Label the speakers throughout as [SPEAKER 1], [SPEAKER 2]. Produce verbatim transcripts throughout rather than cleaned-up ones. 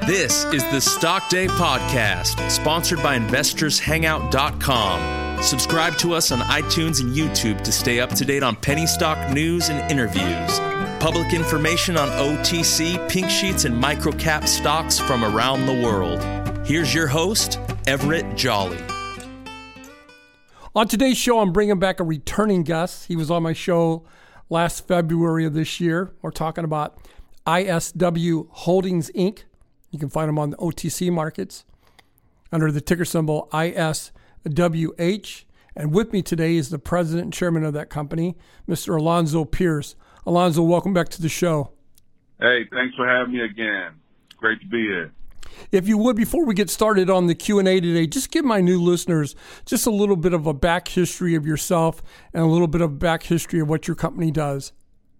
[SPEAKER 1] This is the Stock Day Podcast, sponsored by Investors Hangout dot com. Subscribe to us on iTunes and YouTube to stay up to date on penny stock news and interviews. Public information on O T C, pink sheets, and microcap stocks from around the world. Here's your host, Everett Jolly.
[SPEAKER 2] On today's show, I'm bringing back a returning guest. He was on my show last February of this year. We're talking about I S W Holdings, Incorporated. You can find them on the O T C markets under the ticker symbol I S W H. And with me today is the president and chairman of that company, Mister Alonzo Pierce. Alonzo, welcome back to the show.
[SPEAKER 3] Hey, thanks for having me again. Great to be here.
[SPEAKER 2] If you would, before we get started on the Q and A today, just give my new listeners just a little bit of a back history of yourself and a little bit of back history of what your company does.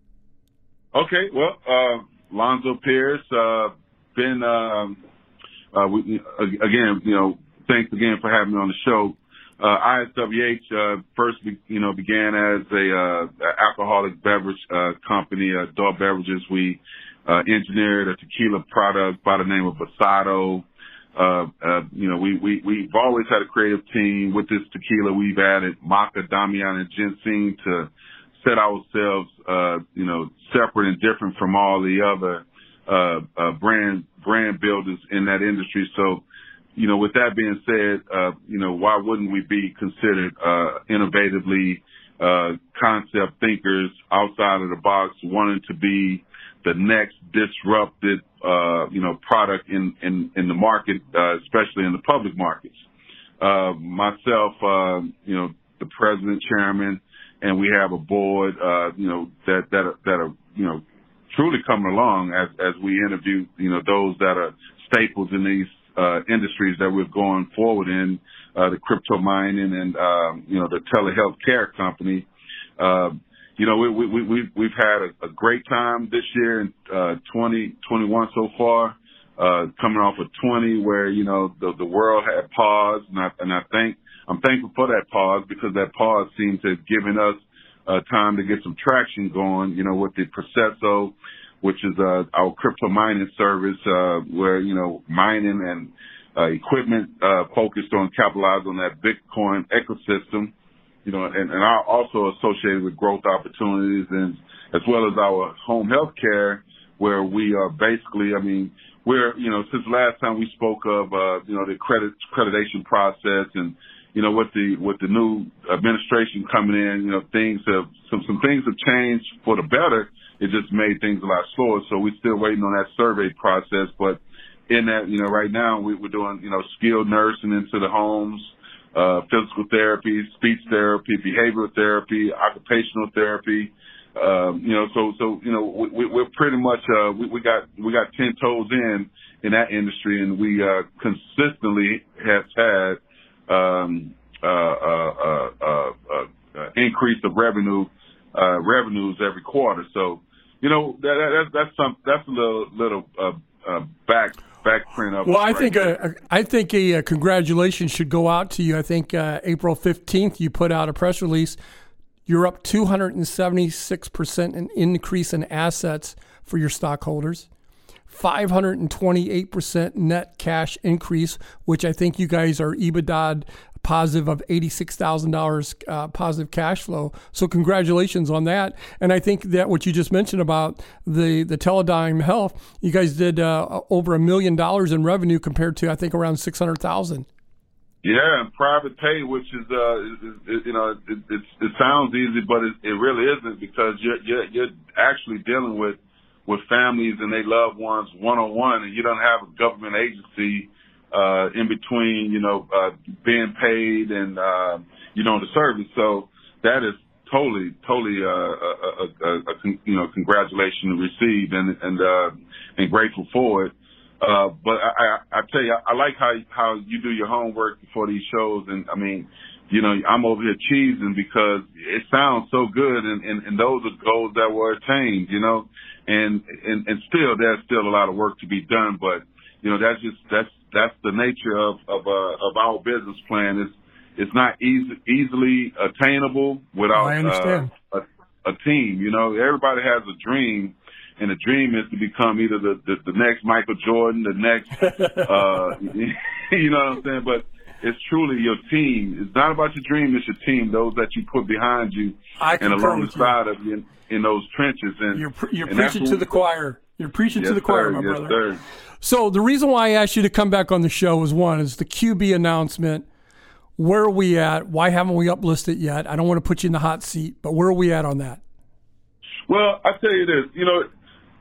[SPEAKER 3] Okay, well, uh, Alonzo Pierce, uh, been, um, uh, we, again, you know, thanks again for having me on the show. Uh, I S W H, uh, first, be, you know, began as a, uh, alcoholic beverage, uh, company, uh, adult beverages. We, uh, engineered a tequila product by the name of Basado. Uh, uh, you know, we, we, we've always had a creative team. With this tequila, we've added maca, damian, and ginseng to set ourselves, uh, you know, separate and different from all the other, uh, uh, brand, brand builders in that industry. So, you know, with that being said, uh, you know, why wouldn't we be considered, uh, innovatively, uh, concept thinkers outside of the box, wanting to be the next disrupted, uh, you know, product in, in, in the market, uh, especially in the public markets. Uh, myself, uh, you know, the president, chairman, and we have a board, uh, you know, that, that, are, that are, you know, truly coming along as, as we interview, you know, those that are staples in these, uh, industries that we're going forward in, uh, the crypto mining and, um, you know, the telehealth care company. Uh, you know, we, we, we, we've had a, a great time this year in, uh, twenty twenty-one so far, uh, coming off of twenty where, you know, the, the world had paused, and I, and I think, I'm thankful for that pause because that pause seemed to have given us uh, time to get some traction going, you know, with the Processo, which is uh, our crypto mining service, uh, where, you know, mining and uh, equipment uh, focused on capitalizing on that Bitcoin ecosystem, you know, and, and are also associated with growth opportunities, and as well as our home health care, where we are basically, I mean, we're, you know, since the last time we spoke of, uh, you know, the credit accreditation process and, you know, with the, with the new administration coming in, you know, things have, some, some things have changed for the better. It just made things a lot slower. So we're still waiting on that survey process. But in that, you know, right now we, we're doing, you know, skilled nursing into the homes, uh, physical therapy, speech therapy, behavioral therapy, occupational therapy. Um, you know, so, so, you know, we, we're pretty much, uh, we, we got, we got ten toes in, in that industry, and we, uh, consistently have had, um, uh, uh, uh, uh, uh, increase of revenue, uh, revenues every quarter. So, you know, that, that, that's some, that's a little, little, uh, uh, back, back print of.
[SPEAKER 2] Well, I
[SPEAKER 3] right
[SPEAKER 2] think,
[SPEAKER 3] there.
[SPEAKER 2] a, I think a, a congratulations should go out to you. I think, uh, April fifteenth, you put out a press release. You're up two hundred seventy-six percent in increase in assets for your stockholders. five hundred twenty-eight percent net cash increase, which I think you guys are EBITDA positive of eighty-six thousand dollars uh, positive cash flow. So congratulations on that. And I think that what you just mentioned about the, the Teledyne Health, you guys did uh, over a million dollars in revenue compared to, I think, around six hundred thousand dollars.
[SPEAKER 3] Yeah, and private pay, which is, uh, is, is, you know, it, it, it sounds easy, but it, it really isn't, because you're, you're, you're actually dealing with, with families and their loved ones one-on-one, and you don't have a government agency, uh, in between, you know, uh, being paid and, uh, you know, the service. So that is totally, totally, uh, a, a, a, a you know, congratulations received, and, and, uh, and grateful for it. Uh, but I, I, I tell you, I like how, how you do your homework before these shows. And I mean, you know, I'm over here cheesing because it sounds so good, and, and, and those are goals that were attained, you know, and, and, and still, there's still a lot of work to be done. But, you know, that's just, that's, that's the nature of, of, uh, of our business plan. It's, it's not easy, easily attainable without,
[SPEAKER 2] I understand.
[SPEAKER 3] Uh, a, a team. You know, everybody has a dream. and the dream is to become either the, the, the next Michael Jordan, the next, uh, you know what I'm saying? But it's truly your team. It's not about your dream, it's your team, those that you put behind you and along the side you. of you in, in those trenches. And
[SPEAKER 2] You're, pre- you're
[SPEAKER 3] and
[SPEAKER 2] preaching to the choir. You're preaching
[SPEAKER 3] yes,
[SPEAKER 2] to the choir,
[SPEAKER 3] sir,
[SPEAKER 2] my
[SPEAKER 3] yes,
[SPEAKER 2] brother.
[SPEAKER 3] Sir.
[SPEAKER 2] So the reason why I asked you to come back on the show was, one, is the Q B announcement. Where are we at? Why haven't we uplisted yet? I don't want to put you in the hot seat, but where are we at on that?
[SPEAKER 3] Well, I tell you this, you know,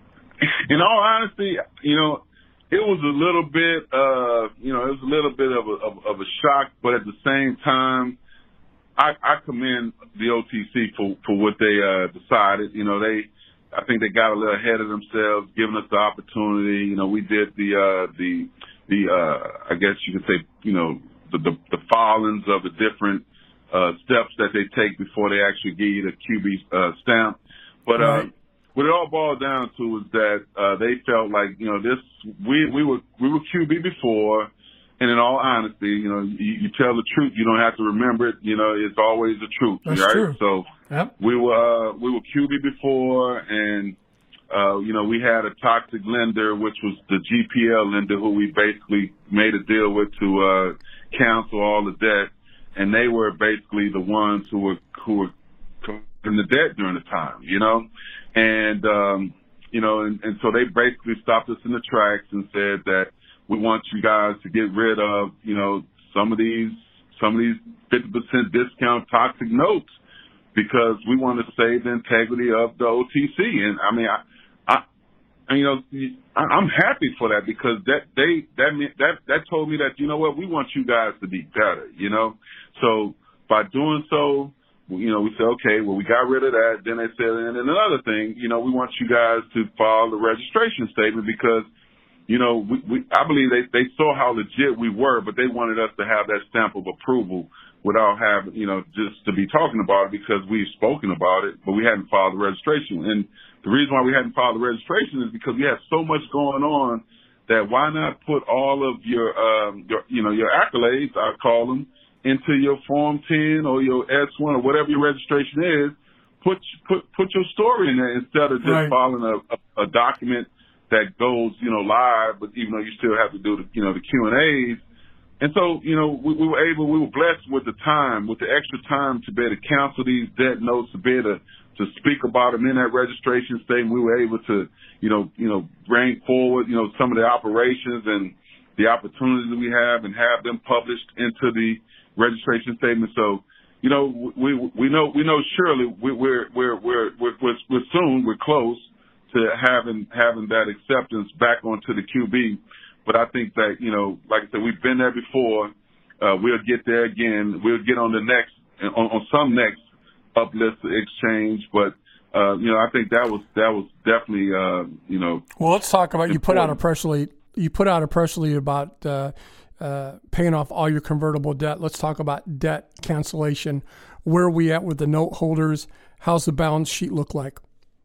[SPEAKER 3] in all honesty, you know, it was a little bit, uh, you know, it was a little bit of a, of, of a shock, but at the same time, I, I commend the O T C for, for what they uh, decided. You know, they, I think they got a little ahead of themselves, giving us the opportunity. You know, we did the, uh, the, the, uh, I guess you could say, you know, the, the, the filings of the different uh, steps that they take before they actually give you the Q B uh, stamp. But uh,
[SPEAKER 2] right.
[SPEAKER 3] what it all boiled down to is that uh, they felt like, you know, this we we were we were Q B before, and in all honesty, you know, you, you tell the truth, you don't have to remember it. You know, it's always the truth,
[SPEAKER 2] That's
[SPEAKER 3] right?
[SPEAKER 2] True.
[SPEAKER 3] So
[SPEAKER 2] yep.
[SPEAKER 3] we were uh, we were Q B before, and uh, you know, we had a toxic lender, which was the G P L lender, who we basically made a deal with to uh, cancel all the debt, and they were basically the ones who were who were in the debt during the time, you know, and um, you know, and, and so they basically stopped us in the tracks and said that we want you guys to get rid of, you know, some of these some of these fifty percent discount toxic notes because we want to save the integrity of the O T C. And I mean, I, I, and, you know, I, I'm happy for that because that they that that that told me that, you know what, we want you guys to be better, you know. So by doing so, you know, we said, okay, well, we got rid of that. Then they said, and then another thing, you know, we want you guys to file the registration statement because, you know, we, we I believe they, they saw how legit we were, but they wanted us to have that stamp of approval without having, you know, just to be talking about it because we've spoken about it, but we hadn't filed the registration. And the reason why we hadn't filed the registration is because we had so much going on that why not put all of your, um, your you know, your accolades, I call them, into your Form ten or your S one or whatever your registration is, put put put your story in there instead of just
[SPEAKER 2] right.
[SPEAKER 3] filing a, a, a document that goes, you know, live, but even though you still have to do the, you know, the Q and A's. And so, you know, we, we were able, we were blessed with the time, with the extra time to be able to cancel these debt notes, to be able to, to speak about them in that registration statement. We were able to, you know, you know, bring forward, you know, some of the operations and the opportunities that we have and have them published into the registration statement. So, you know, we we know we know surely we, we're we're we're we're we're soon we're close to having having that acceptance back onto the Q B. But I think that, you know, like I said, we've been there before. Uh, we'll get there again. We'll get on the next on, on some next uplist exchange. But uh, you know, I think that was that was definitely uh, you know.
[SPEAKER 2] Well, let's talk about important. You put out a press release. You put out a press release about. Uh, Uh, paying off all your convertible debt. Let's talk about debt cancellation. Where are we at with the note holders? How's the balance sheet look like?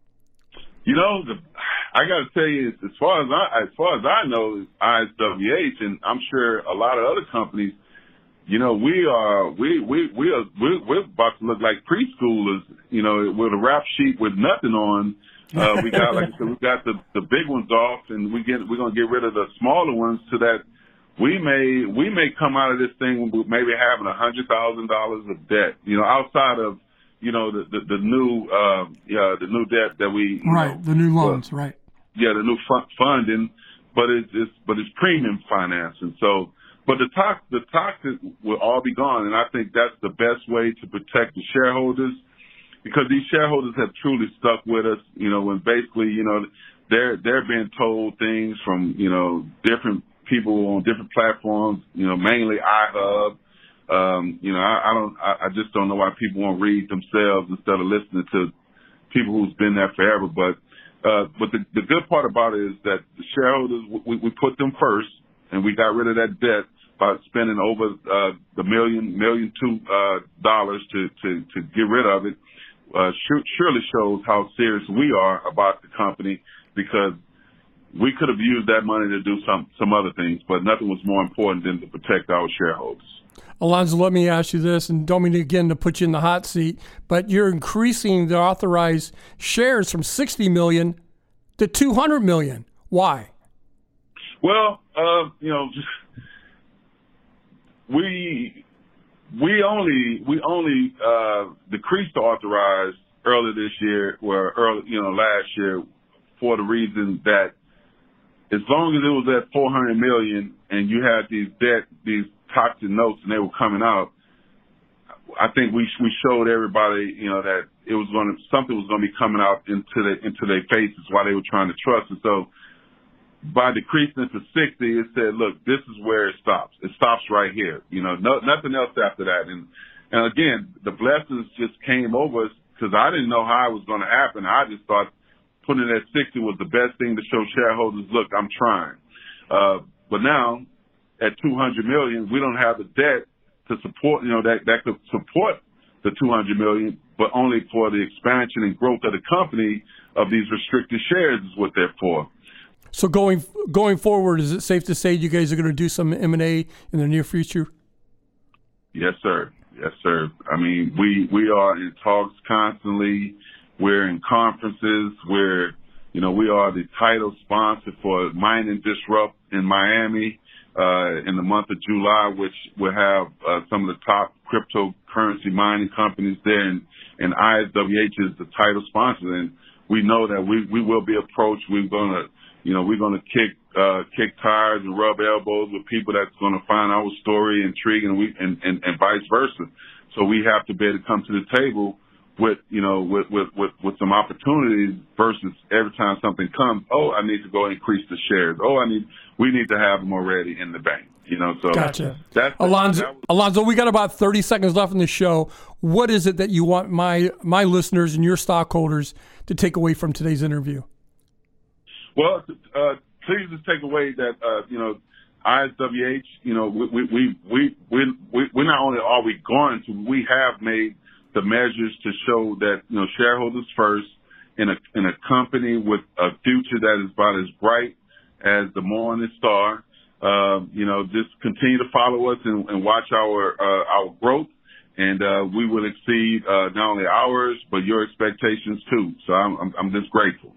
[SPEAKER 3] You know, the, I got to tell you, as far as I, as far as I know, I S W H, and I'm sure a lot of other companies, you know, we are we we we are we're, we're about to look like preschoolers. You know, with a rap sheet with nothing on. Uh, we got like I said, we got the the big ones off, and we get we're gonna get rid of the smaller ones so that. We may we may come out of this thing with maybe having a hundred thousand dollars of debt, you know, outside of, you know, the the, the new uh, yeah the new debt that we
[SPEAKER 2] right
[SPEAKER 3] know,
[SPEAKER 2] the new loans
[SPEAKER 3] uh,
[SPEAKER 2] right
[SPEAKER 3] yeah the new fun- funding, but it's, it's but it's premium financing. So, but the tox the toxic will all be gone, and I think that's the best way to protect the shareholders because these shareholders have truly stuck with us, you know, when basically you know they're they're being told things from you know different. people on different platforms, you know, mainly iHub. Um, you know, I, I don't, I, I just don't know why people won't read themselves instead of listening to people who's been there forever. But, uh, but the, the good part about it is that the shareholders, we, we put them first and we got rid of that debt by spending over, uh, the million, million two, uh, dollars to, to, to get rid of it. Uh, sure, surely shows how serious we are about the company because we could have used that money to do some some other things, but nothing was more important than to protect our shareholders.
[SPEAKER 2] Alonzo, let me ask you this, and don't mean again to put you in the hot seat, but you're increasing the authorized shares from sixty million to two hundred million. Why?
[SPEAKER 3] Well, uh, you know, we we only we only uh, decreased the authorized earlier this year, or early, you know, last year, for the reason that as long as it was at four hundred million and you had these debt, these toxic notes, and they were coming out, I think we we showed everybody, you know, that it was going to something was going to be coming out into the into their faces while they were trying to trust. And so, by decreasing it to sixty, it said, look, this is where it stops. It stops right here. You know, no, nothing else after that. And and again, the blessings just came over us because I didn't know how it was going to happen. I just thought putting it at sixty was the best thing to show shareholders, look, I'm trying. Uh, but now at two hundred million, we don't have the debt to support, you know, that, that could support the two hundred million, but only for the expansion and growth of the company of these restricted shares is what they're for.
[SPEAKER 2] So going going forward, is it safe to say you guys are going to do some M and A in the near future?
[SPEAKER 3] Yes, sir. Yes, sir. I mean, we, we are in talks constantly. We're in conferences. We're, you know, we are the title sponsor for Mining Disrupt in Miami uh, in the month of July, which will have uh, some of the top cryptocurrency mining companies there, and, and I S W H is the title sponsor. And we know that we, we will be approached. We're going to, you know, we're going to kick uh, kick tires and rub elbows with people that's going to find our story intriguing, and, we, and, and, and vice versa. So we have to be able to come to the table with, you know, with, with, with, with some opportunities versus every time something comes, oh, I need to go increase the shares. Oh, I need, we need to have them already in the bank, you know, so.
[SPEAKER 2] Gotcha.
[SPEAKER 3] That's,
[SPEAKER 2] Alonzo,
[SPEAKER 3] that was,
[SPEAKER 2] Alonzo, we got about thirty seconds left in the show. What is it that you want my, my listeners and your stockholders to take away from today's interview?
[SPEAKER 3] Well, uh, please just take away that, uh, you know, I S W H, you know, we, we, we, we, we, we, we not only are we going to, we have made the measures to show that, you know, shareholders first in a, in a company with a future that is about as bright as the morning star. Uh, you know, just continue to follow us and, and watch our, uh, our growth. And, uh, we will exceed, uh, not only ours, but your expectations too. So I'm, I'm, I'm just grateful.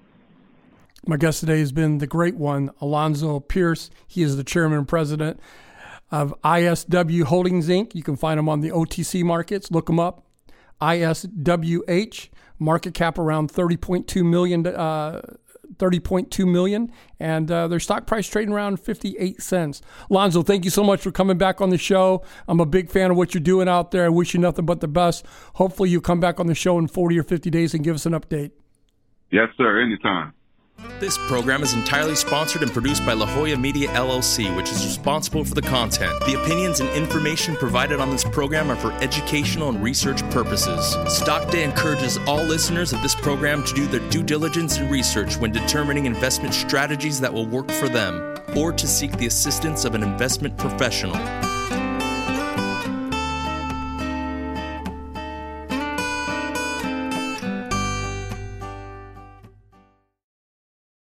[SPEAKER 2] My guest today has been the great one, Alonzo Pierce. He is the chairman and president of I S W Holdings, Incorporated. You can find him on the O T C markets. Look him up. I S W H, market cap around thirty point two million, uh, thirty point two million, and uh, their stock price trading around fifty-eight cents. Alonzo, thank you so much for coming back on the show. I'm a big fan of what you're doing out there. I wish you nothing but the best. Hopefully you come back on the show in forty or fifty days and give us an update.
[SPEAKER 3] Yes, sir. Anytime.
[SPEAKER 1] This program is entirely sponsored and produced by La Jolla Media, L L C, which is responsible for the content. The opinions and information provided on this program are for educational and research purposes. Stock Day encourages all listeners of this program to do their due diligence and research when determining investment strategies that will work for them, or to seek the assistance of an investment professional.